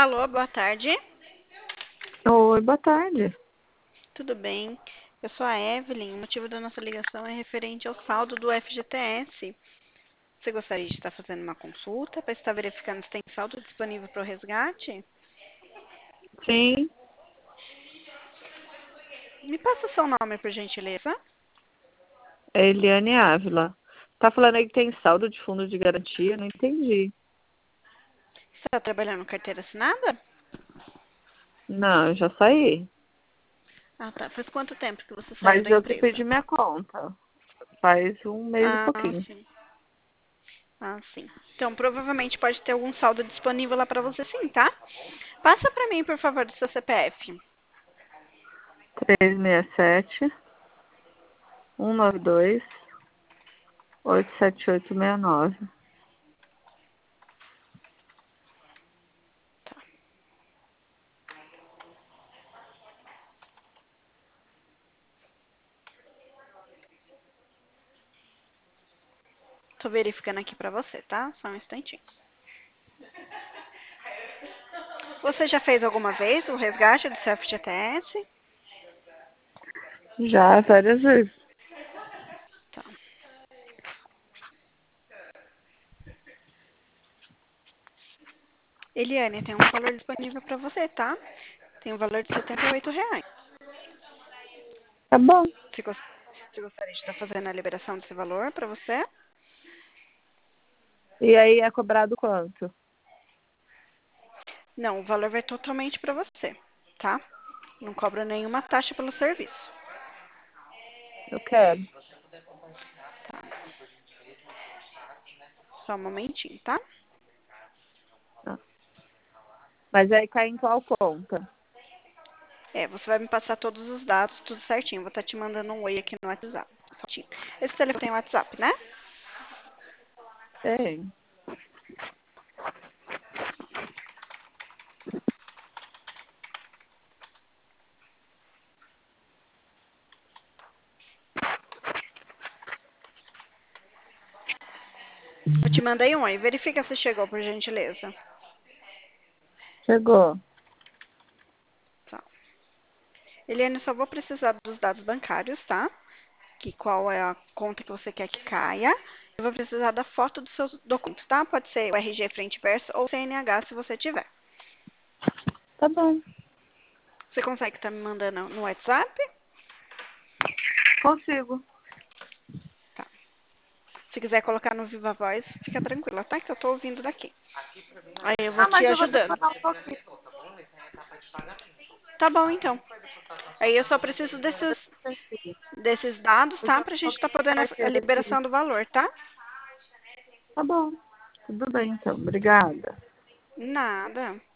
Alô, boa tarde. Oi, boa tarde. Tudo bem? Eu sou a Evelyn. O motivo da nossa ligação é referente ao saldo do FGTS. Você gostaria de estar fazendo uma consulta para estar verificando se tem saldo disponível para o resgate? Sim, Me passa o seu nome, por gentileza. é Eliane Ávila. Tá falando aí que tem saldo de fundo de garantia? Não entendi. Você está trabalhando com carteira assinada? Não, eu já saí. Ah, tá. Faz quanto tempo que você saiu Mas da eu que empresa? perdi minha conta. Faz um mês e Ah, pouquinho. sim. Ah, sim. Então, provavelmente pode ter algum saldo disponível lá para você sim, tá? Passa para mim, por favor, do seu CPF. 367 192 87869. Tô verificando aqui para você, tá? Só um instantinho. Você já fez alguma vez o resgate do seu FGTS? Já várias vezes. Tá. Eliane, tem um valor disponível para você, tá? Tem um valor de R$ 78. Tá bom. Você gostaria de estar fazendo a liberação desse valor para você? E aí é cobrado quanto? Não, o valor vai totalmente para você, tá? Não cobra nenhuma taxa pelo serviço. Eu quero. Tá. Só um momentinho, tá? Ah, mas aí cai em qual conta? É, você vai me passar todos os dados, tudo certinho. Vou estar te mandando um oi aqui no WhatsApp. Certinho. Esse telefone tem WhatsApp, né? Tem. Eu te mandei um oi. Verifica se chegou, por gentileza. Chegou. Tá. Eliane, só vou precisar dos dados bancários, tá? Que qual é a conta que você quer que caia. Eu vou precisar da foto dos seus documentos, tá? Pode ser o RG frente e verso ou CNH se você tiver. Tá bom. Você consegue estar me mandando no WhatsApp? Consigo. Tá. Se quiser colocar no Viva Voz, fica tranquila, tá? Que eu tô ouvindo daqui. Aí eu vou Ah, te mas eu vou ajudando. demorar um pouquinho. Tá bom, então. Aí eu só preciso desses dados, tá? Porque Pra eu gente tô estar com podendo a carteira aqui. liberação do valor, tá? Tá bom. Tudo bem, então. Obrigada. Nada.